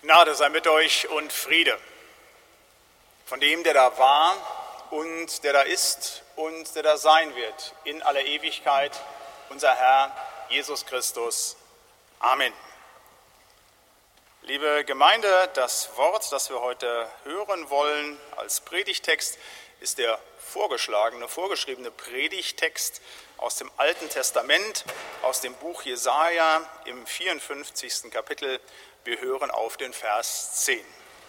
Gnade sei mit euch und Friede von dem, der da war und der da ist und der da sein wird in aller Ewigkeit, unser Herr Jesus Christus. Amen. Liebe Gemeinde, das Wort, das wir heute hören wollen als Predigttext, ist der vorgeschriebene Predigttext aus dem Alten Testament, aus dem Buch Jesaja im 54. Kapitel. Wir hören auf den Vers 10.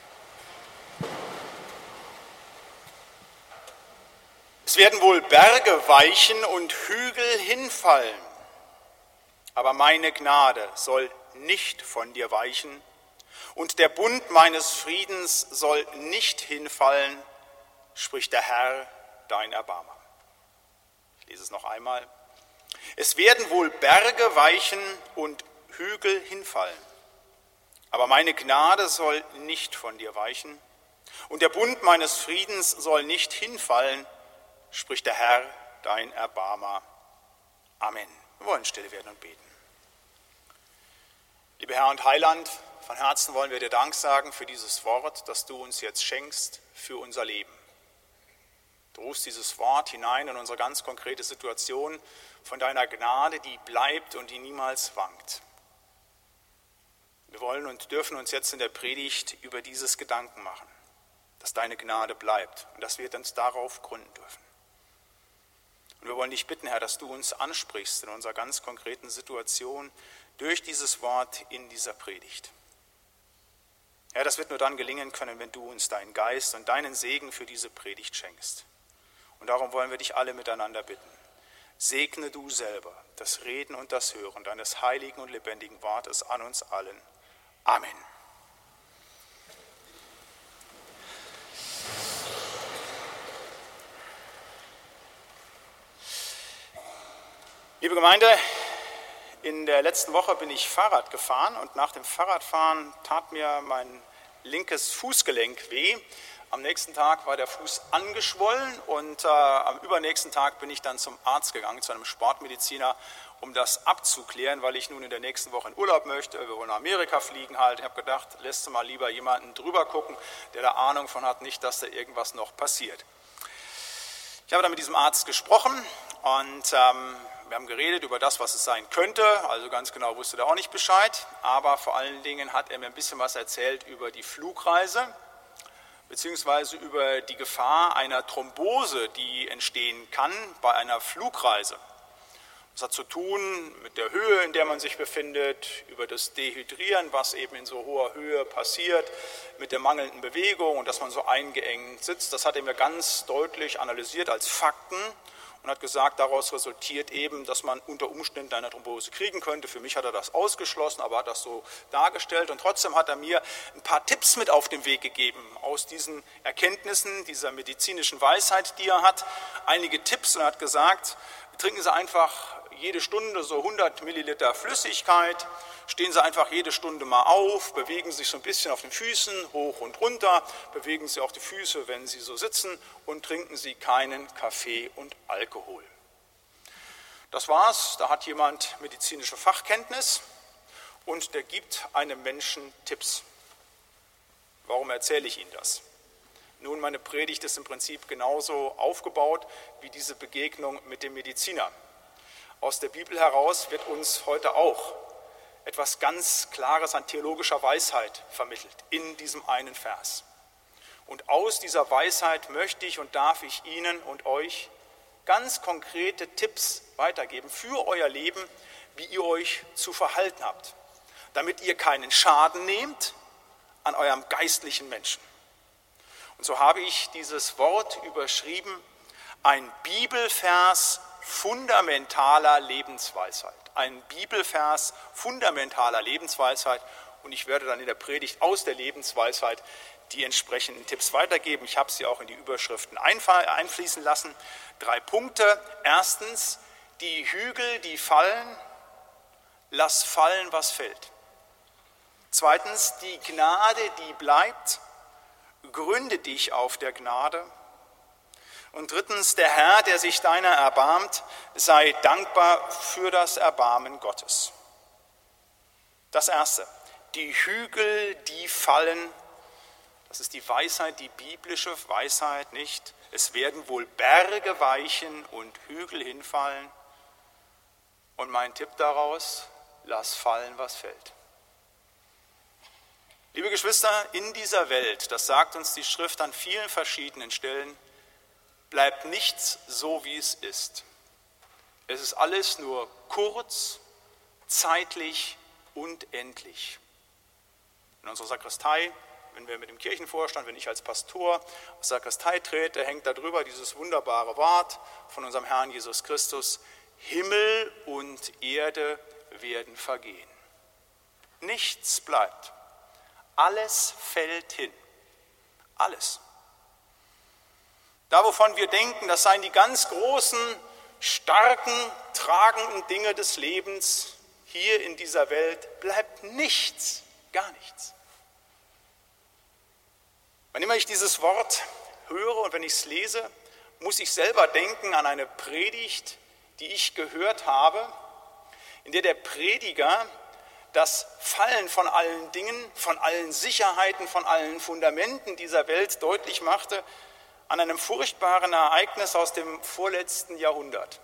Es werden wohl Berge weichen und Hügel hinfallen, aber meine Gnade soll nicht von dir weichen und der Bund meines Friedens soll nicht hinfallen, spricht der Herr, dein Erbarmer. Ich lese es noch einmal. Es werden wohl Berge weichen und Hügel hinfallen, aber meine Gnade soll nicht von dir weichen und der Bund meines Friedens soll nicht hinfallen, spricht der Herr, dein Erbarmer. Amen. Wir wollen still werden und beten. Lieber Herr und Heiland, von Herzen wollen wir dir Dank sagen für dieses Wort, das du uns jetzt schenkst für unser Leben. Du rufst dieses Wort hinein in unsere ganz konkrete Situation von deiner Gnade, die bleibt und die niemals wankt. Wir wollen und dürfen uns jetzt in der Predigt über dieses Gedanken machen, dass deine Gnade bleibt und dass wir uns darauf gründen dürfen. Und wir wollen dich bitten, Herr, dass du uns ansprichst in unserer ganz konkreten Situation durch dieses Wort in dieser Predigt. Herr, das wird nur dann gelingen können, wenn du uns deinen Geist und deinen Segen für diese Predigt schenkst. Und darum wollen wir dich alle miteinander bitten. Segne du selber das Reden und das Hören deines heiligen und lebendigen Wortes an uns allen. Amen. Liebe Gemeinde, in der letzten Woche bin ich Fahrrad gefahren und nach dem Fahrradfahren tat mir mein linkes Fußgelenk weh. Am nächsten Tag war der Fuß angeschwollen und am übernächsten Tag bin ich dann zum Arzt gegangen, zu einem Sportmediziner, um das abzuklären, weil ich nun in der nächsten Woche in Urlaub möchte. Wir wollen nach Amerika fliegen halt. Ich habe gedacht, lässt du mal lieber jemanden drüber gucken, der da Ahnung von hat, nicht, dass da irgendwas noch passiert. Ich habe dann mit diesem Arzt gesprochen und wir haben geredet über das, was es sein könnte. Also ganz genau wusste er auch nicht Bescheid, aber vor allen Dingen hat er mir ein bisschen was erzählt über die Flugreise, beziehungsweise über die Gefahr einer Thrombose, die entstehen kann bei einer Flugreise. Das hat zu tun mit der Höhe, in der man sich befindet, über das Dehydrieren, was eben in so hoher Höhe passiert, mit der mangelnden Bewegung und dass man so eingeengt sitzt. Das hat er mir ganz deutlich analysiert als Fakten und hat gesagt, daraus resultiert eben, dass man unter Umständen eine Thrombose kriegen könnte. Für mich hat er das ausgeschlossen, aber hat das so dargestellt. Und trotzdem hat er mir ein paar Tipps mit auf den Weg gegeben aus diesen Erkenntnissen, dieser medizinischen Weisheit, die er hat. Einige Tipps und er hat gesagt, trinken Sie einfach jede Stunde so 100 Milliliter Flüssigkeit, stehen Sie einfach jede Stunde mal auf, bewegen sich so ein bisschen auf den Füßen hoch und runter, bewegen Sie auch die Füße, wenn Sie so sitzen und trinken Sie keinen Kaffee und Alkohol. Das war's, da hat jemand medizinische Fachkenntnis und der gibt einem Menschen Tipps. Warum erzähle ich Ihnen das? Nun, meine Predigt ist im Prinzip genauso aufgebaut wie diese Begegnung mit dem Mediziner. Aus der Bibel heraus wird uns heute auch etwas ganz Klares an theologischer Weisheit vermittelt, in diesem einen Vers. Und aus dieser Weisheit möchte ich und darf ich Ihnen und euch ganz konkrete Tipps weitergeben für euer Leben, wie ihr euch zu verhalten habt, damit ihr keinen Schaden nehmt an eurem geistlichen Menschen. Und so habe ich dieses Wort überschrieben, ein Bibelvers fundamentaler Lebensweisheit. Ein Bibelvers fundamentaler Lebensweisheit und ich werde dann in der Predigt aus der Lebensweisheit die entsprechenden Tipps weitergeben. Ich habe sie auch in die Überschriften einfließen lassen. 3 Punkte. Erstens, die Hügel, die fallen, lass fallen, was fällt. Zweitens, die Gnade, die bleibt, gründe dich auf der Gnade. Und drittens, der Herr, der sich deiner erbarmt, sei dankbar für das Erbarmen Gottes. Das Erste, Die Hügel, die fallen, das ist die Weisheit, die biblische Weisheit, nicht? Es werden wohl Berge weichen und Hügel hinfallen. Und mein Tipp daraus, lass fallen, was fällt. Liebe Geschwister, in dieser Welt, das sagt uns die Schrift an vielen verschiedenen Stellen, bleibt nichts so, wie es ist. Es ist alles nur kurz, zeitlich und endlich. In unserer Sakristei, wenn wir mit dem Kirchenvorstand, wenn ich als Pastor aus der Sakristei trete, hängt da drüber dieses wunderbare Wort von unserem Herrn Jesus Christus: Himmel und Erde werden vergehen. Nichts bleibt. Alles fällt hin. Alles. Da, wovon wir denken, das seien die ganz großen, starken, tragenden Dinge des Lebens hier in dieser Welt, bleibt nichts, gar nichts. Wann immer ich dieses Wort höre und wenn ich es lese, muss ich selber denken an eine Predigt, die ich gehört habe, in der Prediger das Fallen von allen Dingen, von allen Sicherheiten, von allen Fundamenten dieser Welt deutlich machte, an einem furchtbaren Ereignis aus dem vorletzten Jahrhundert.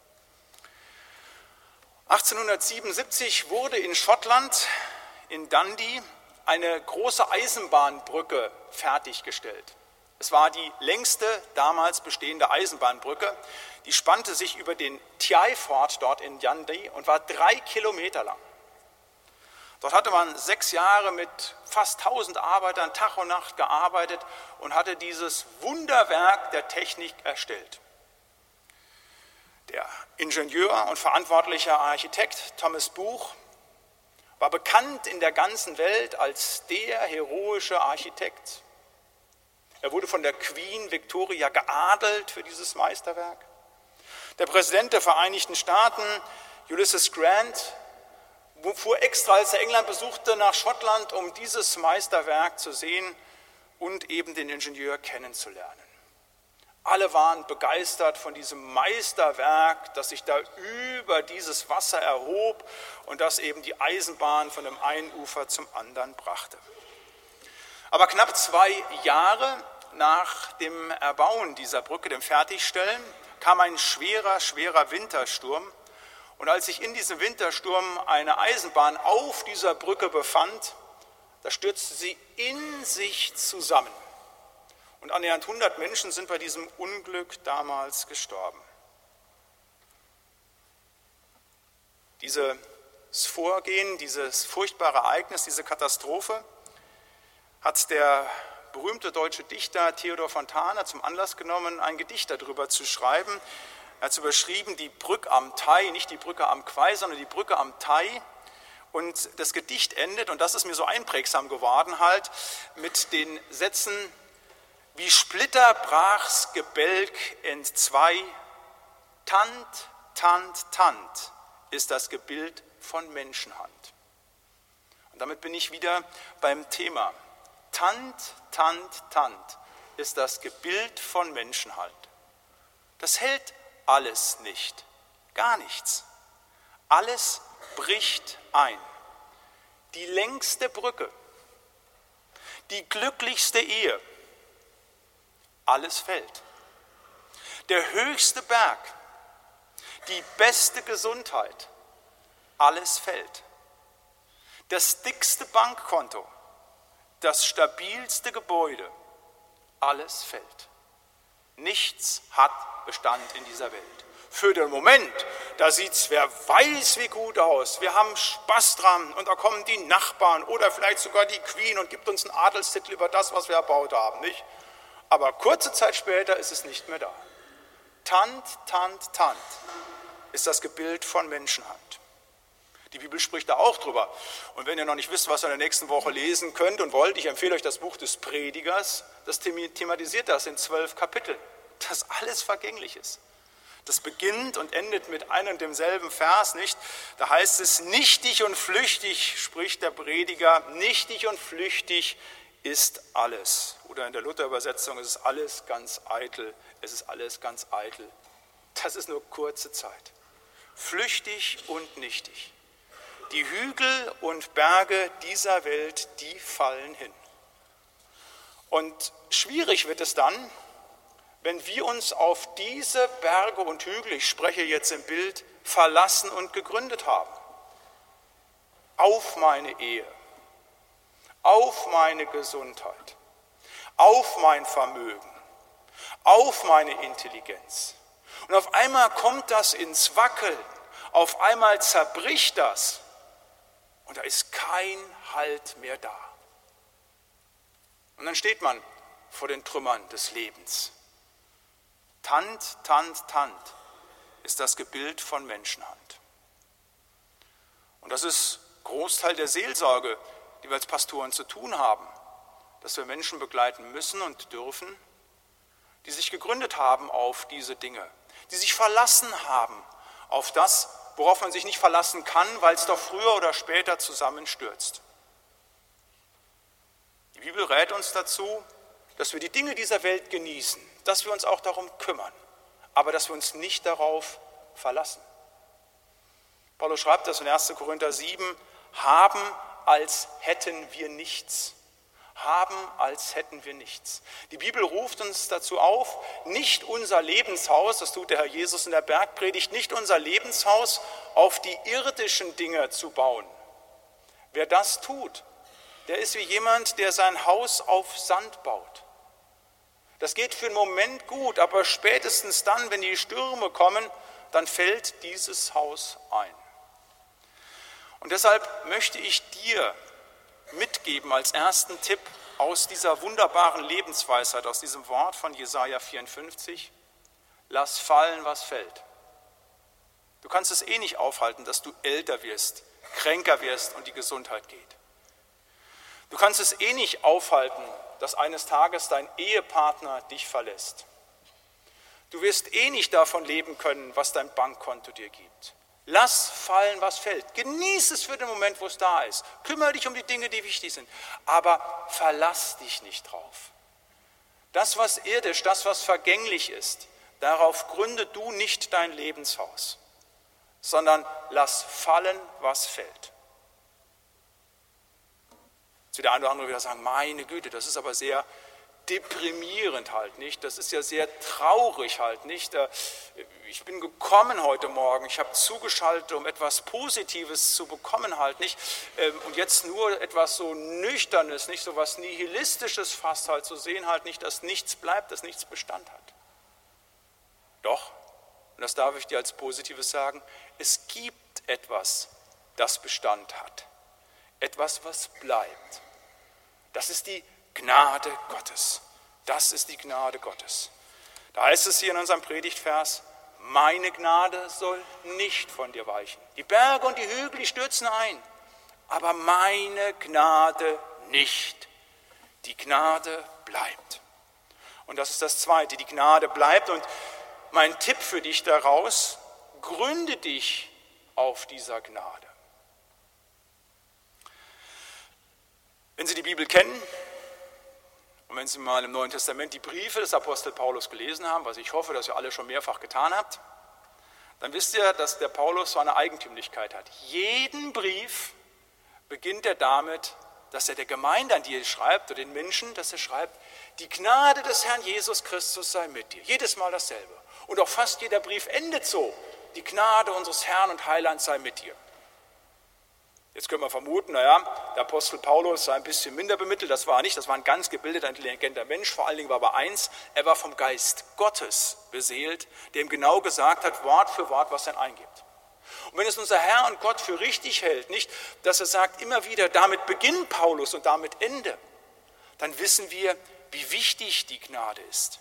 1877 wurde in Schottland, in Dundee, eine große Eisenbahnbrücke fertiggestellt. Es war die längste damals bestehende Eisenbahnbrücke. Die spannte sich über den Teiforth dort in Dundee und war 3 Kilometer lang. Dort hatte man 6 Jahre mit fast 1000 Arbeitern Tag und Nacht gearbeitet und hatte dieses Wunderwerk der Technik erstellt. Der Ingenieur und verantwortliche Architekt Thomas Buch war bekannt in der ganzen Welt als der heroische Architekt. Er wurde von der Queen Victoria geadelt für dieses Meisterwerk. Der Präsident der Vereinigten Staaten, Ulysses Grant, fuhr extra, als er England besuchte, nach Schottland, um dieses Meisterwerk zu sehen und eben den Ingenieur kennenzulernen. Alle waren begeistert von diesem Meisterwerk, das sich da über dieses Wasser erhob und das eben die Eisenbahn von dem einen Ufer zum anderen brachte. Aber knapp 2 Jahre nach dem Erbauen dieser Brücke, dem Fertigstellen, kam ein schwerer Wintersturm. Und als sich in diesem Wintersturm eine Eisenbahn auf dieser Brücke befand, da stürzte sie in sich zusammen. Und annähernd 100 Menschen sind bei diesem Unglück damals gestorben. Dieses Vorgehen, dieses furchtbare Ereignis, diese Katastrophe hat der berühmte deutsche Dichter Theodor Fontane zum Anlass genommen, ein Gedicht darüber zu schreiben. Er hat es überschrieben, die Brücke am Thei, nicht die Brücke am Quai, sondern die Brücke am Thei. Und das Gedicht endet, und das ist mir so einprägsam geworden, halt mit den Sätzen: Wie Splitter brach's Gebälk entzwei, Tant, Tant, Tant ist das Gebild von Menschenhand. Und damit bin ich wieder beim Thema. Tant, Tant, Tant ist das Gebild von Menschenhand. Das hält alles nicht, gar nichts. Alles bricht ein. Die längste Brücke, die glücklichste Ehe, alles fällt. Der höchste Berg, die beste Gesundheit, alles fällt. Das dickste Bankkonto, das stabilste Gebäude, alles fällt. Nichts hat Bestand in dieser Welt. Für den Moment, da sieht es wer weiß wie gut aus. Wir haben Spaß dran und da kommen die Nachbarn oder vielleicht sogar die Queen und gibt uns einen Adelstitel über das, was wir erbaut haben, nicht? Aber kurze Zeit später ist es nicht mehr da. Tant, Tant, Tant ist das Gebild von Menschenhand. Die Bibel spricht da auch drüber. Und wenn ihr noch nicht wisst, was ihr in der nächsten Woche lesen könnt und wollt, ich empfehle euch das Buch des Predigers, das thematisiert das in 12 Kapiteln, dass alles vergänglich ist. Das beginnt und endet mit einem und demselben Vers, nicht? Da heißt es, nichtig und flüchtig, spricht der Prediger, nichtig und flüchtig ist alles. Oder in der Luther-Übersetzung, es ist alles ganz eitel, es ist alles ganz eitel. Das ist nur kurze Zeit. Flüchtig und nichtig. die Hügel und Berge dieser Welt, die fallen hin. Und schwierig wird es dann, wenn wir uns auf diese Berge und Hügel, ich spreche jetzt im Bild, verlassen und gegründet haben. Auf meine Ehe, auf meine Gesundheit, auf mein Vermögen, auf meine Intelligenz. Und auf einmal kommt das ins Wackeln, auf einmal zerbricht das und da ist kein Halt mehr da. Und dann steht man vor den Trümmern des Lebens. Tant, tant, tant ist das Gebild von Menschenhand. Und das ist Großteil der Seelsorge, die wir als Pastoren zu tun haben, dass wir Menschen begleiten müssen und dürfen, die sich gegründet haben auf diese Dinge, die sich verlassen haben auf das, worauf man sich nicht verlassen kann, weil es doch früher oder später zusammenstürzt. Die Bibel rät uns dazu, dass wir die Dinge dieser Welt genießen, dass wir uns auch darum kümmern, aber dass wir uns nicht darauf verlassen. Paulus schreibt das in 1. Korinther 7, haben, als hätten wir nichts. Haben, als hätten wir nichts. Die Bibel ruft uns dazu auf, nicht unser Lebenshaus, das tut der Herr Jesus in der Bergpredigt, nicht unser Lebenshaus auf die irdischen Dinge zu bauen. Wer das tut, der ist wie jemand, der sein Haus auf Sand baut. Das geht für einen Moment gut, aber spätestens dann, wenn die Stürme kommen, dann fällt dieses Haus ein. Und deshalb möchte ich dir mitgeben als ersten Tipp aus dieser wunderbaren Lebensweisheit, aus diesem Wort von Jesaja 54, lass fallen, was fällt. Du kannst es nicht aufhalten, dass du älter wirst, kränker wirst und die Gesundheit geht. Du kannst es nicht aufhalten, dass eines Tages dein Ehepartner dich verlässt. Du wirst nicht davon leben können, was dein Bankkonto dir gibt. Lass fallen, was fällt. Genieß es für den Moment, wo es da ist. Kümmere dich um die Dinge, die wichtig sind. Aber verlass dich nicht drauf. Das, was irdisch, das, was vergänglich ist, darauf gründe du nicht dein Lebenshaus, sondern lass fallen, was fällt. Jetzt wird der eine oder andere wieder sagen, meine Güte, das ist aber sehr deprimierend halt nicht, das ist ja sehr traurig halt nicht. Ich bin gekommen heute Morgen, ich habe zugeschaltet, um etwas Positives zu bekommen halt nicht und jetzt nur etwas so Nüchternes, nicht so was Nihilistisches fast halt zu sehen halt nicht, dass nichts bleibt, dass nichts Bestand hat. Doch, und das darf ich dir als Positives sagen, es gibt etwas, das Bestand hat, etwas, was bleibt. Das ist die Gnade Gottes. Das ist die Gnade Gottes. Da heißt es hier in unserem Predigtvers, meine Gnade soll nicht von dir weichen. Die Berge und die Hügel, die stürzen ein, aber meine Gnade nicht. Die Gnade bleibt. Und das ist das Zweite, die Gnade bleibt. Und mein Tipp für dich daraus, gründe dich auf dieser Gnade. Wenn Sie die Bibel kennen, und wenn Sie mal im Neuen Testament die Briefe des Apostel Paulus gelesen haben, was ich hoffe, dass ihr alle schon mehrfach getan habt, dann wisst ihr, dass der Paulus so eine Eigentümlichkeit hat. Jeden Brief beginnt er damit, dass er der Gemeinde, an die er schreibt, oder den Menschen, dass er schreibt, die Gnade des Herrn Jesus Christus sei mit dir. Jedes Mal dasselbe. Und auch fast jeder Brief endet so, die Gnade unseres Herrn und Heilands sei mit dir. Jetzt können wir vermuten, der Apostel Paulus sei ein bisschen minder bemittelt, das war er nicht, das war ein ganz gebildeter, intelligenter Mensch, vor allen Dingen war aber eins, er war vom Geist Gottes beseelt, der ihm genau gesagt hat, Wort für Wort, was er eingibt. Und wenn es unser Herr und Gott für richtig hält, nicht, dass er sagt immer wieder, damit beginnt Paulus und damit Ende, dann wissen wir, wie wichtig die Gnade ist.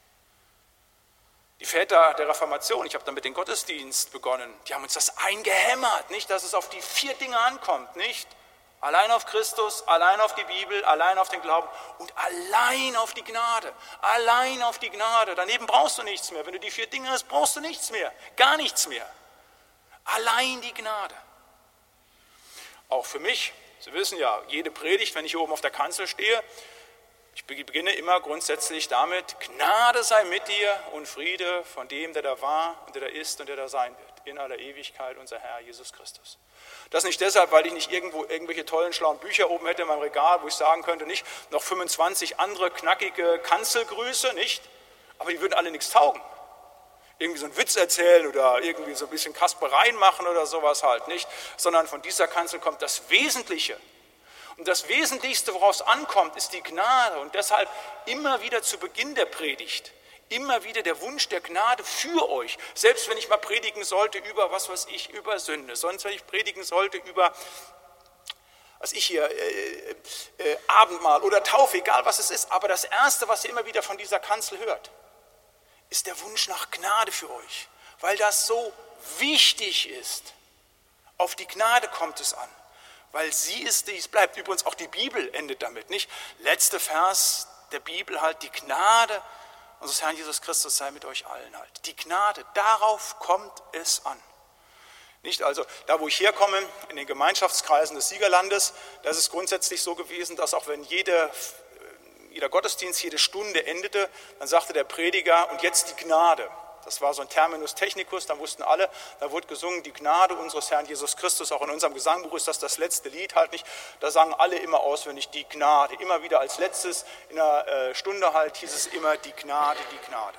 Die Väter der Reformation, ich habe damit den Gottesdienst begonnen, die haben uns das eingehämmert, nicht, dass es auf die 4 Dinge ankommt, nicht? Allein auf Christus, allein auf die Bibel, allein auf den Glauben und allein auf die Gnade. Allein auf die Gnade. Daneben brauchst du nichts mehr. Wenn du die 4 Dinge hast, brauchst du nichts mehr. Gar nichts mehr. Allein die Gnade. Auch für mich, Sie wissen ja, jede Predigt, wenn ich hier oben auf der Kanzel stehe, ich beginne immer grundsätzlich damit, Gnade sei mit dir und Friede von dem, der da war und der da ist und der da sein wird. in aller Ewigkeit, unser Herr Jesus Christus. Das nicht deshalb, weil ich nicht irgendwo irgendwelche tollen, schlauen Bücher oben hätte in meinem Regal, wo ich sagen könnte, nicht, noch 25 andere knackige Kanzelgrüße, nicht, aber die würden alle nichts taugen. Irgendwie so einen Witz erzählen oder irgendwie so ein bisschen Kaspereien machen oder sowas halt, nicht, sondern von dieser Kanzel kommt das Wesentliche. Und das Wesentlichste, worauf es ankommt, ist die Gnade und deshalb immer wieder zu Beginn der Predigt, immer wieder der Wunsch der Gnade für euch, selbst wenn ich mal predigen sollte über, was weiß ich, über Sünde, sonst wenn ich predigen sollte über, was ich hier, Abendmahl oder Taufe, egal was es ist, aber das Erste, was ihr immer wieder von dieser Kanzel hört, ist der Wunsch nach Gnade für euch, weil das so wichtig ist. Auf die Gnade kommt es an, weil sie ist, die es bleibt. Übrigens auch die Bibel endet damit, nicht? Letzter Vers der Bibel halt, die Gnade unseres Herrn Jesus Christus sei mit euch allen halt. Die Gnade, darauf kommt es an. Nicht also, da wo ich herkomme, in den Gemeinschaftskreisen des Siegerlandes, da ist es grundsätzlich so gewesen, dass auch wenn jeder Gottesdienst, jede Stunde endete, dann sagte der Prediger, und jetzt die Gnade. Das war so ein Terminus technicus, da wussten alle, da wurde gesungen, die Gnade unseres Herrn Jesus Christus. Auch in unserem Gesangbuch ist das letzte Lied halt nicht. Da sagen alle immer auswendig die Gnade. Immer wieder als letztes in einer Stunde halt hieß es immer die Gnade, die Gnade.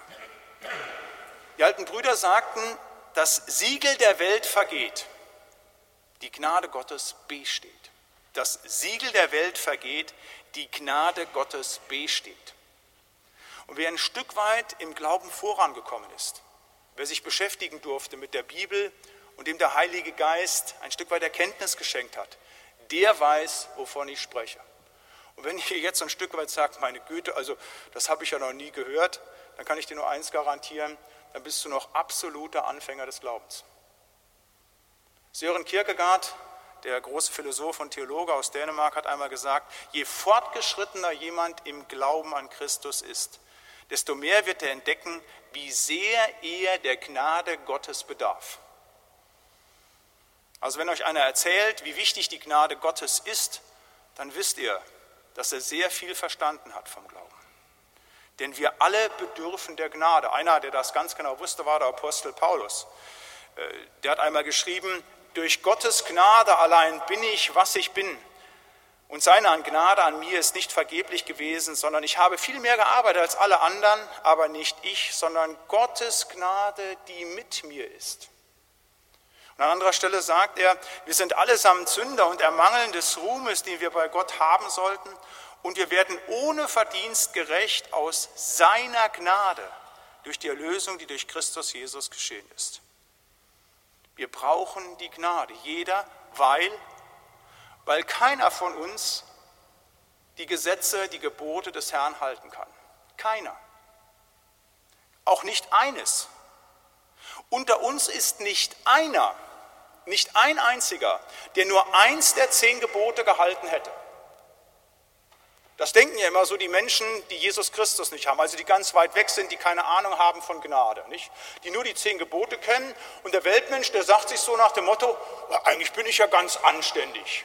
Die alten Brüder sagten, das Siegel der Welt vergeht, die Gnade Gottes besteht. Das Siegel der Welt vergeht, die Gnade Gottes besteht. Und wer ein Stück weit im Glauben vorangekommen ist, wer sich beschäftigen durfte mit der Bibel und dem der Heilige Geist ein Stück weit Erkenntnis geschenkt hat, der weiß, wovon ich spreche. Und wenn ihr jetzt ein Stück weit sagt, meine Güte, also das habe ich ja noch nie gehört, dann kann ich dir nur eins garantieren, dann bist du noch absoluter Anfänger des Glaubens. Søren Kierkegaard, der große Philosoph und Theologe aus Dänemark, hat einmal gesagt, je fortgeschrittener jemand im Glauben an Christus ist, desto mehr wird er entdecken, wie sehr er der Gnade Gottes bedarf. Also wenn euch einer erzählt, wie wichtig die Gnade Gottes ist, dann wisst ihr, dass er sehr viel verstanden hat vom Glauben. Denn wir alle bedürfen der Gnade. Einer, der das ganz genau wusste, war der Apostel Paulus. Der hat einmal geschrieben, durch Gottes Gnade allein bin ich, was ich bin. Und seine Gnade an mir ist nicht vergeblich gewesen, sondern ich habe viel mehr gearbeitet als alle anderen, aber nicht ich, sondern Gottes Gnade, die mit mir ist. Und an anderer Stelle sagt er, wir sind allesamt Sünder und ermangeln des Ruhmes, den wir bei Gott haben sollten, und wir werden ohne Verdienst gerecht aus seiner Gnade durch die Erlösung, die durch Christus Jesus geschehen ist. Wir brauchen die Gnade, jeder, weil keiner von uns die Gesetze, die Gebote des Herrn halten kann. Keiner. Auch nicht eines. Unter uns ist nicht einer, nicht ein einziger, der nur eins der 10 Gebote gehalten hätte. Das denken ja immer so die Menschen, die Jesus Christus nicht haben, also die ganz weit weg sind, die keine Ahnung haben von Gnade, nicht? Die nur die 10 Gebote kennen und der Weltmensch, der sagt sich so nach dem Motto, eigentlich bin ich ja ganz anständig.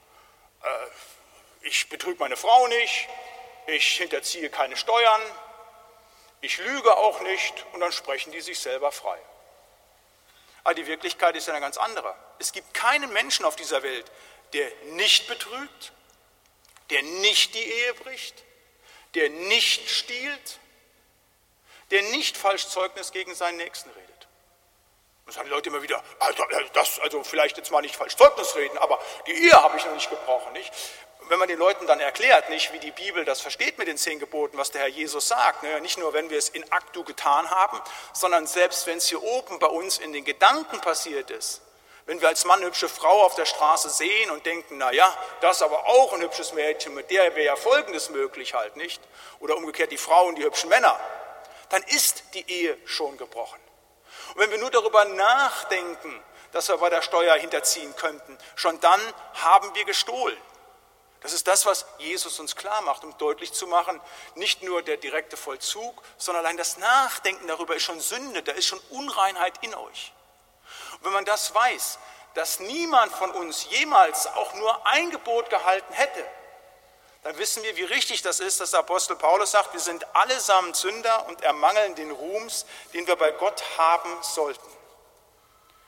Ich betrüge meine Frau nicht, ich hinterziehe keine Steuern, ich lüge auch nicht und dann sprechen die sich selber frei. Aber die Wirklichkeit ist ja eine ganz andere. Es gibt keinen Menschen auf dieser Welt, der nicht betrügt, der nicht die Ehe bricht, der nicht stiehlt, der nicht falsch Zeugnis gegen seinen Nächsten redet. Das sagen die Leute immer wieder, also vielleicht jetzt mal nicht falsch Zeugnis reden, aber die Ehe habe ich noch nicht gebrochen. Nicht? Wenn man den Leuten dann erklärt, nicht, wie die Bibel das versteht mit den 10 Geboten, was der Herr Jesus sagt, ne? Nicht nur, wenn wir es in actu getan haben, sondern selbst wenn es hier oben bei uns in den Gedanken passiert ist, wenn wir als Mann eine hübsche Frau auf der Straße sehen und denken, naja, das ist aber auch ein hübsches Mädchen, mit der wäre ja Folgendes möglich halt, nicht? Oder umgekehrt die Frauen, die hübschen Männer, dann ist die Ehe schon gebrochen. Und wenn wir nur darüber nachdenken, dass wir bei der Steuer hinterziehen könnten, schon dann haben wir gestohlen. Das ist das, was Jesus uns klar macht, um deutlich zu machen, nicht nur der direkte Vollzug, sondern allein das Nachdenken darüber ist schon Sünde, da ist schon Unreinheit in euch. Und wenn man das weiß, dass niemand von uns jemals auch nur ein Gebot gehalten hätte, dann wissen wir, wie richtig das ist, dass der Apostel Paulus sagt, wir sind allesamt Sünder und ermangeln den Ruhms, den wir bei Gott haben sollten.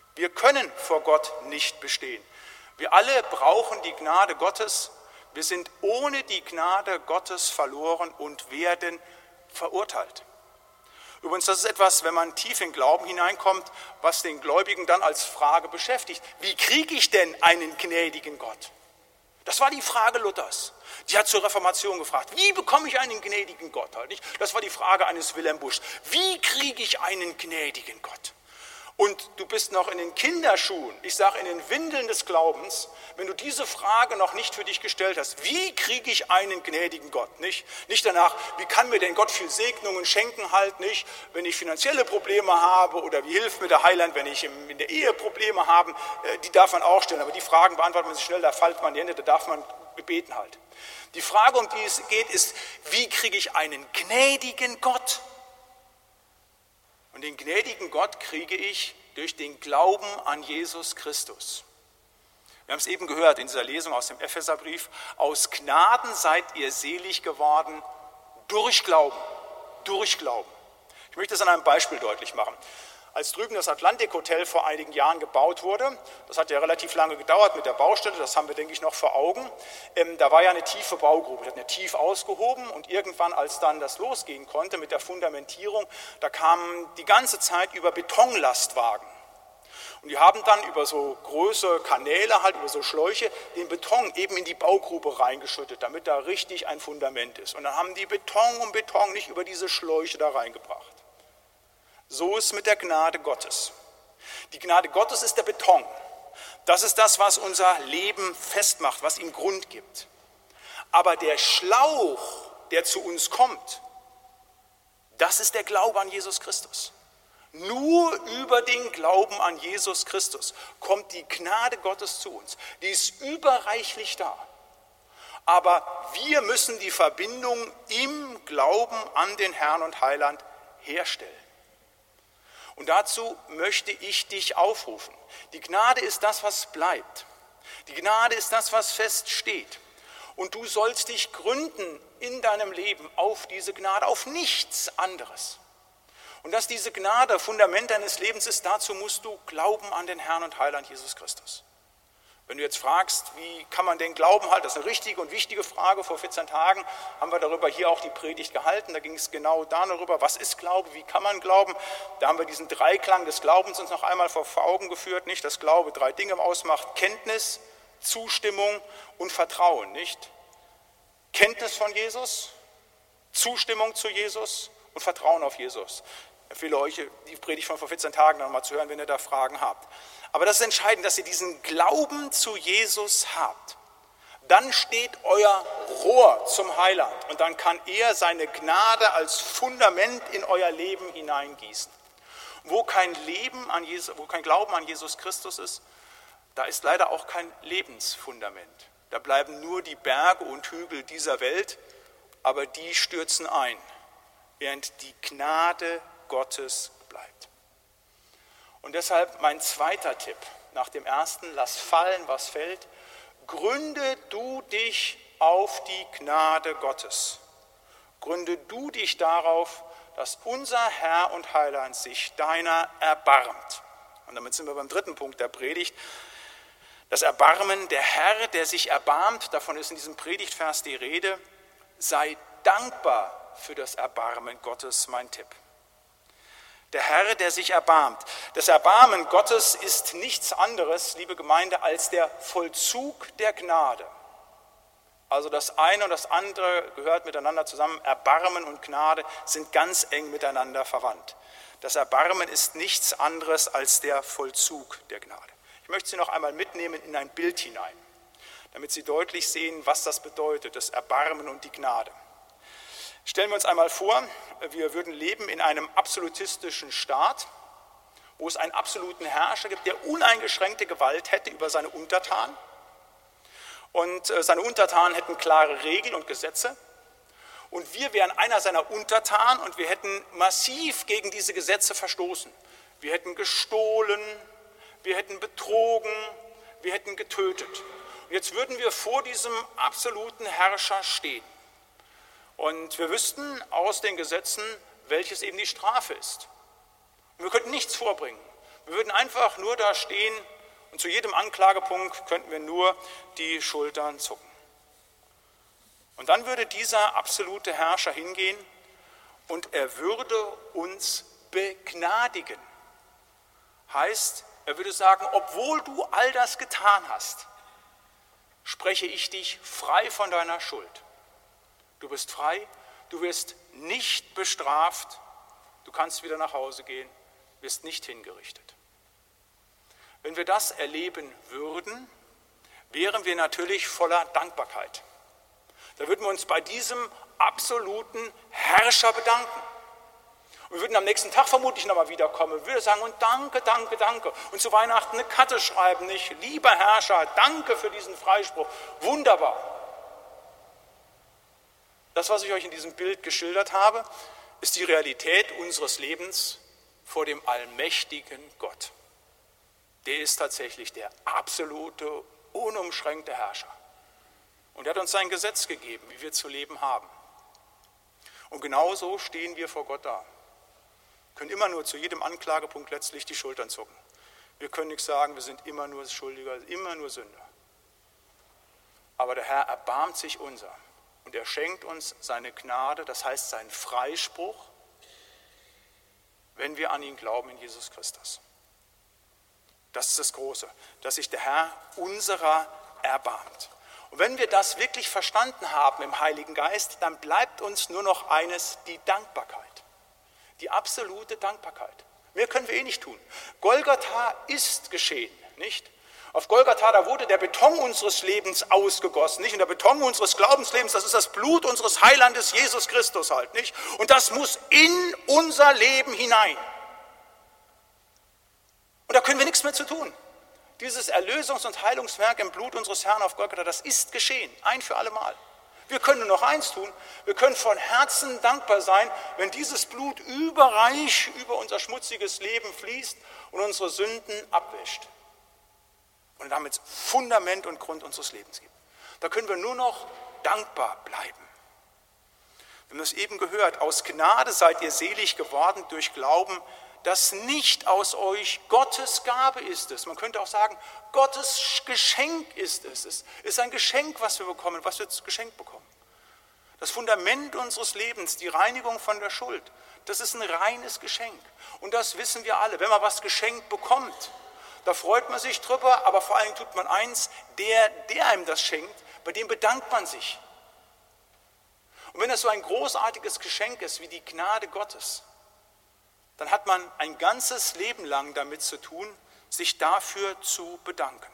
Wir können vor Gott nicht bestehen. Wir alle brauchen die Gnade Gottes. Wir sind ohne die Gnade Gottes verloren und werden verurteilt. Übrigens, das ist etwas, wenn man tief in Glauben hineinkommt, was den Gläubigen dann als Frage beschäftigt. Wie kriege ich denn einen gnädigen Gott? Das war die Frage Luthers. Die hat zur Reformation gefragt, wie bekomme ich einen gnädigen Gott? Das war die Frage eines Wilhelm Busch. Wie kriege ich einen gnädigen Gott? Und du bist noch in den Kinderschuhen, ich sage in den Windeln des Glaubens, wenn du diese Frage noch nicht für dich gestellt hast, wie kriege ich einen gnädigen Gott? Nicht danach, wie kann mir denn Gott viel Segnungen schenken, halt nicht, wenn ich finanzielle Probleme habe oder wie hilft mir der Heiland, wenn ich in der Ehe Probleme habe, die darf man auch stellen, aber die Fragen beantwortet man sich schnell, da faltet man die Hände, da darf man beten halt. Die Frage, um die es geht, ist, wie kriege ich einen gnädigen Gott? Und den gnädigen Gott kriege ich durch den Glauben an Jesus Christus. Wir haben es eben gehört in dieser Lesung aus dem Epheserbrief. Aus Gnaden seid ihr selig geworden durch Glauben. Durch Glauben. Ich möchte es an einem Beispiel deutlich machen. Als drüben das Atlantik Hotel vor einigen Jahren gebaut wurde, das hat ja relativ lange gedauert mit der Baustelle, das haben wir, denke ich, noch vor Augen, da war ja eine tiefe Baugrube, die hat ja tief ausgehoben und irgendwann, als dann das losgehen konnte mit der Fundamentierung, da kamen die ganze Zeit über Betonlastwagen. Und die haben dann über so große Kanäle, halt über so Schläuche, den Beton eben in die Baugrube reingeschüttet, damit da richtig ein Fundament ist. Und dann haben die Beton um Beton nicht über diese Schläuche da reingebracht. So ist es mit der Gnade Gottes. Die Gnade Gottes ist der Beton. Das ist das, was unser Leben festmacht, was ihm Grund gibt. Aber der Schlauch, der zu uns kommt, das ist der Glaube an Jesus Christus. Nur über den Glauben an Jesus Christus kommt die Gnade Gottes zu uns. Die ist überreichlich da. Aber wir müssen die Verbindung im Glauben an den Herrn und Heiland herstellen. Und dazu möchte ich dich aufrufen. Die Gnade ist das, was bleibt. Die Gnade ist das, was feststeht. Und du sollst dich gründen in deinem Leben auf diese Gnade, auf nichts anderes. Und dass diese Gnade Fundament deines Lebens ist, dazu musst du glauben an den Herrn und Heiland Jesus Christus. Wenn du jetzt fragst, wie kann man denn glauben, halt, das ist eine richtige und wichtige Frage. Vor 14 Tagen haben wir darüber hier auch die Predigt gehalten. Da ging es genau darüber, was ist Glaube, wie kann man glauben. Da haben wir diesen Dreiklang des Glaubens uns noch einmal vor Augen geführt, nicht? Dass Glaube 3 Dinge ausmacht: Kenntnis, Zustimmung und Vertrauen, nicht? Kenntnis von Jesus, Zustimmung zu Jesus und Vertrauen auf Jesus. Ich empfehle euch, die Predigt von vor 14 Tagen noch mal zu hören, wenn ihr da Fragen habt. Aber das ist entscheidend, dass ihr diesen Glauben zu Jesus habt. Dann steht euer Rohr zum Heiland und dann kann er seine Gnade als Fundament in euer Leben hineingießen. Wo kein Glauben an Jesus Christus ist, da ist leider auch kein Lebensfundament. Da bleiben nur die Berge und Hügel dieser Welt, aber die stürzen ein, während die Gnade Gottes bleibt. Und deshalb mein zweiter Tipp, nach dem ersten, lass fallen, was fällt, gründe du dich auf die Gnade Gottes. Gründe du dich darauf, dass unser Herr und Heiland sich deiner erbarmt. Und damit sind wir beim dritten Punkt der Predigt. Das Erbarmen, der Herr, der sich erbarmt, davon ist in diesem Predigtvers die Rede, sei dankbar für das Erbarmen Gottes, mein Tipp. Der Herr, der sich erbarmt. Das Erbarmen Gottes ist nichts anderes, liebe Gemeinde, als der Vollzug der Gnade. Also das eine und das andere gehört miteinander zusammen. Erbarmen und Gnade sind ganz eng miteinander verwandt. Das Erbarmen ist nichts anderes als der Vollzug der Gnade. Ich möchte Sie noch einmal mitnehmen in ein Bild hinein, damit Sie deutlich sehen, was das bedeutet, das Erbarmen und die Gnade. Stellen wir uns einmal vor, wir würden leben in einem absolutistischen Staat, wo es einen absoluten Herrscher gibt, der uneingeschränkte Gewalt hätte über seine Untertanen. Und seine Untertanen hätten klare Regeln und Gesetze. Und wir wären einer seiner Untertanen und wir hätten massiv gegen diese Gesetze verstoßen. Wir hätten gestohlen, wir hätten betrogen, wir hätten getötet. Und jetzt würden wir vor diesem absoluten Herrscher stehen. Und wir wüssten aus den Gesetzen, welches eben die Strafe ist. Und wir könnten nichts vorbringen. Wir würden einfach nur da stehen und zu jedem Anklagepunkt könnten wir nur die Schultern zucken. Und dann würde dieser absolute Herrscher hingehen und er würde uns begnadigen. Heißt, er würde sagen, obwohl du all das getan hast, spreche ich dich frei von deiner Schuld. Du bist frei, du wirst nicht bestraft, du kannst wieder nach Hause gehen, wirst nicht hingerichtet. Wenn wir das erleben würden, wären wir natürlich voller Dankbarkeit. Da würden wir uns bei diesem absoluten Herrscher bedanken. Und wir würden am nächsten Tag vermutlich nochmal wiederkommen. Wir würden sagen, und danke, danke, danke. Und zu Weihnachten eine Karte schreiben, nicht? Lieber Herrscher, danke für diesen Freispruch. Wunderbar. Das, was ich euch in diesem Bild geschildert habe, ist die Realität unseres Lebens vor dem allmächtigen Gott. Der ist tatsächlich der absolute, unumschränkte Herrscher. Und er hat uns sein Gesetz gegeben, wie wir zu leben haben. Und genauso stehen wir vor Gott da. Wir können immer nur zu jedem Anklagepunkt letztlich die Schultern zucken. Wir können nichts sagen, wir sind immer nur Schuldiger, immer nur Sünder. Aber der Herr erbarmt sich unser und er schenkt uns seine Gnade, das heißt seinen Freispruch, wenn wir an ihn glauben in Jesus Christus. Das ist das Große, dass sich der Herr unserer erbarmt. Und wenn wir das wirklich verstanden haben im Heiligen Geist, dann bleibt uns nur noch eines, die Dankbarkeit. Die absolute Dankbarkeit. Mehr können wir nicht tun. Golgatha ist geschehen, nicht? Auf Golgatha, da wurde der Beton unseres Lebens ausgegossen, nicht? Und der Beton unseres Glaubenslebens, das ist das Blut unseres Heilandes Jesus Christus halt, nicht? Und das muss in unser Leben hinein. Und da können wir nichts mehr zu tun. Dieses Erlösungs- und Heilungswerk im Blut unseres Herrn auf Golgatha, das ist geschehen, ein für alle Mal. Wir können nur noch eins tun, wir können von Herzen dankbar sein, wenn dieses Blut überreich über unser schmutziges Leben fließt und unsere Sünden abwäscht. Und damit Fundament und Grund unseres Lebens gibt. Da können wir nur noch dankbar bleiben. Wir haben das eben gehört, aus Gnade seid ihr selig geworden durch Glauben, das nicht aus euch Gottes Gabe ist es. Man könnte auch sagen, Gottes Geschenk ist es. Es ist ein Geschenk, was wir bekommen, was wir geschenkt bekommen. Das Fundament unseres Lebens, die Reinigung von der Schuld, das ist ein reines Geschenk. Und das wissen wir alle. Wenn man was geschenkt bekommt, da freut man sich drüber, aber vor allem tut man eins, der einem das schenkt, bei dem bedankt man sich. Und wenn das so ein großartiges Geschenk ist wie die Gnade Gottes, dann hat man ein ganzes Leben lang damit zu tun, sich dafür zu bedanken.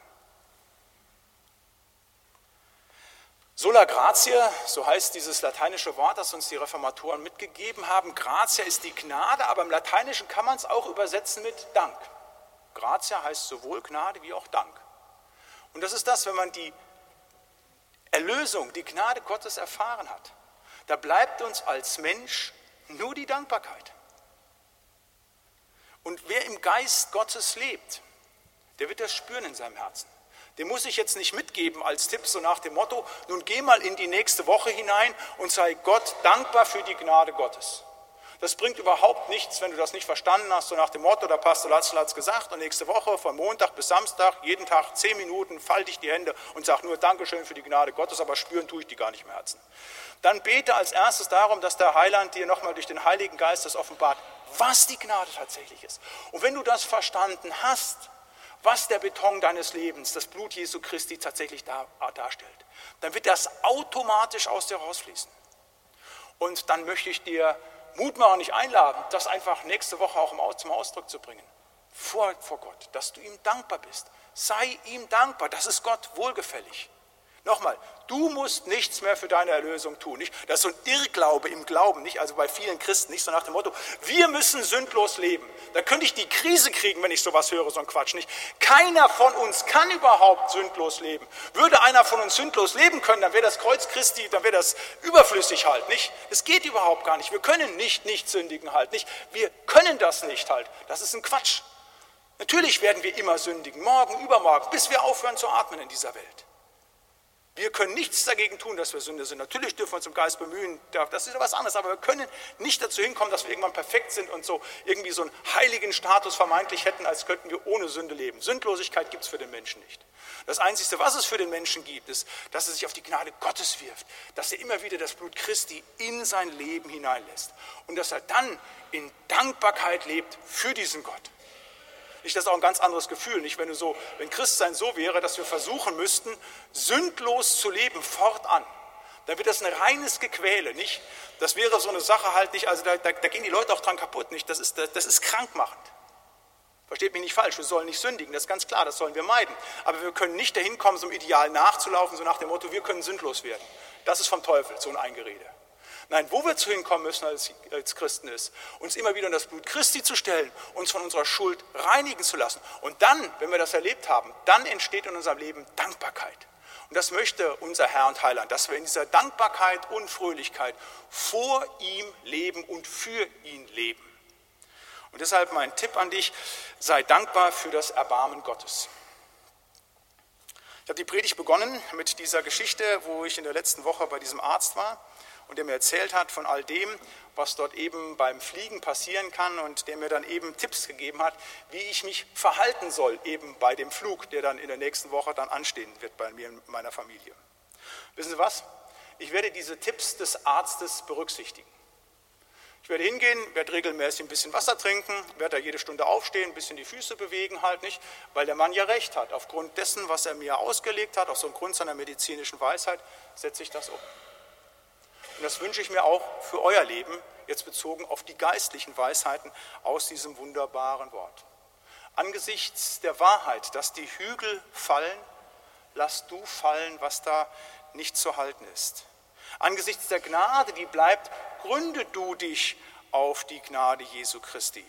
Sola gratia, so heißt dieses lateinische Wort, das uns die Reformatoren mitgegeben haben. Gratia ist die Gnade, aber im Lateinischen kann man es auch übersetzen mit Dank. Gratia heißt sowohl Gnade wie auch Dank. Und das ist das, wenn man die Erlösung, die Gnade Gottes erfahren hat, da bleibt uns als Mensch nur die Dankbarkeit. Und wer im Geist Gottes lebt, der wird das spüren in seinem Herzen. Den muss ich jetzt nicht mitgeben als Tipp, so nach dem Motto, nun geh mal in die nächste Woche hinein und sei Gott dankbar für die Gnade Gottes. Das bringt überhaupt nichts, wenn du das nicht verstanden hast, so nach dem Motto, der Pastor Latzl hat es gesagt, und nächste Woche von Montag bis Samstag, jeden Tag 10 Minuten, falte ich die Hände und sage nur Dankeschön für die Gnade Gottes, aber spüren tue ich die gar nicht im Herzen. Dann bete als erstes darum, dass der Heiland dir nochmal durch den Heiligen Geist das offenbart, was die Gnade tatsächlich ist. Und wenn du das verstanden hast, was der Beton deines Lebens, das Blut Jesu Christi tatsächlich darstellt, dann wird das automatisch aus dir rausfließen. Und dann möchte ich dir Mut machen, nicht einladen, das einfach nächste Woche auch zum Ausdruck zu bringen. Vor Gott, dass du ihm dankbar bist. Sei ihm dankbar, das ist Gott wohlgefällig. Nochmal, du musst nichts mehr für deine Erlösung tun. Nicht? Das ist so ein Irrglaube im Glauben, nicht? Also bei vielen Christen, nicht so nach dem Motto, wir müssen sündlos leben. Da könnte ich die Krise kriegen, wenn ich sowas höre, so ein Quatsch. Nicht? Keiner von uns kann überhaupt sündlos leben. Würde einer von uns sündlos leben können, dann wäre das Kreuz Christi, dann wäre das überflüssig halt. Nicht? Das geht überhaupt gar nicht. Wir können nicht sündigen halt. Nicht? Wir können das nicht halt. Das ist ein Quatsch. Natürlich werden wir immer sündigen, morgen, übermorgen, bis wir aufhören zu atmen in dieser Welt. Wir können nichts dagegen tun, dass wir Sünder sind. Natürlich dürfen wir uns im Geist bemühen, das ist ja was anderes, aber wir können nicht dazu hinkommen, dass wir irgendwann perfekt sind und so irgendwie so einen heiligen Status vermeintlich hätten, als könnten wir ohne Sünde leben. Sündlosigkeit gibt es für den Menschen nicht. Das Einzige, was es für den Menschen gibt, ist, dass er sich auf die Gnade Gottes wirft, dass er immer wieder das Blut Christi in sein Leben hineinlässt und dass er dann in Dankbarkeit lebt für diesen Gott. Das ist auch ein ganz anderes Gefühl, nicht? Wenn Christsein so wäre, dass wir versuchen müssten, sündlos zu leben, fortan, dann wird das ein reines Gequäle, nicht? Das wäre so eine Sache halt nicht, also da gehen die Leute auch dran kaputt, nicht? Das ist krankmachend. Versteht mich nicht falsch, wir sollen nicht sündigen, das ist ganz klar, das sollen wir meiden. Aber wir können nicht dahin kommen, so einem Ideal nachzulaufen, so nach dem Motto, wir können sündlos werden. Das ist vom Teufel, so ein Eingerede. Nein, wo wir zu hinkommen müssen als Christen ist, uns immer wieder in das Blut Christi zu stellen, uns von unserer Schuld reinigen zu lassen. Und dann, wenn wir das erlebt haben, dann entsteht in unserem Leben Dankbarkeit. Und das möchte unser Herr und Heiland, dass wir in dieser Dankbarkeit und Fröhlichkeit vor ihm leben und für ihn leben. Und deshalb mein Tipp an dich, sei dankbar für das Erbarmen Gottes. Ich habe die Predigt begonnen mit dieser Geschichte, wo ich in der letzten Woche bei diesem Arzt war. Und der mir erzählt hat von all dem, was dort eben beim Fliegen passieren kann und der mir dann eben Tipps gegeben hat, wie ich mich verhalten soll eben bei dem Flug, der dann in der nächsten Woche dann anstehen wird bei mir und meiner Familie. Wissen Sie was? Ich werde diese Tipps des Arztes berücksichtigen. Ich werde hingehen, werde regelmäßig ein bisschen Wasser trinken, werde da jede Stunde aufstehen, ein bisschen die Füße bewegen halt nicht, weil der Mann ja recht hat. Aufgrund dessen, was er mir ausgelegt hat, auf so einem Grund seiner medizinischen Weisheit, setze ich das um. Und das wünsche ich mir auch für euer Leben, jetzt bezogen auf die geistlichen Weisheiten aus diesem wunderbaren Wort. Angesichts der Wahrheit, dass die Hügel fallen, lass du fallen, was da nicht zu halten ist. Angesichts der Gnade, die bleibt, gründe du dich auf die Gnade Jesu Christi.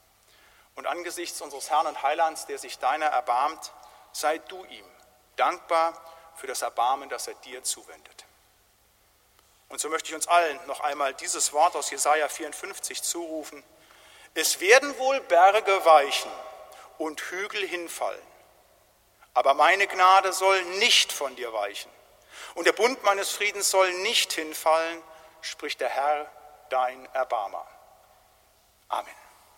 Und angesichts unseres Herrn und Heilands, der sich deiner erbarmt, sei du ihm dankbar für das Erbarmen, das er dir zuwendet. Und so möchte ich uns allen noch einmal dieses Wort aus Jesaja 54 zurufen. Es werden wohl Berge weichen und Hügel hinfallen, aber meine Gnade soll nicht von dir weichen und der Bund meines Friedens soll nicht hinfallen, spricht der Herr, dein Erbarmer. Amen.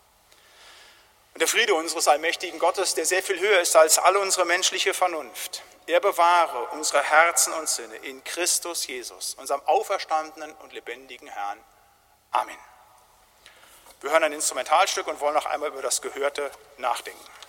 Und der Friede unseres allmächtigen Gottes, der sehr viel höher ist als alle unsere menschliche Vernunft, er bewahre unsere Herzen und Sinne in Christus Jesus, unserem auferstandenen und lebendigen Herrn. Amen. Wir hören ein Instrumentalstück und wollen noch einmal über das Gehörte nachdenken.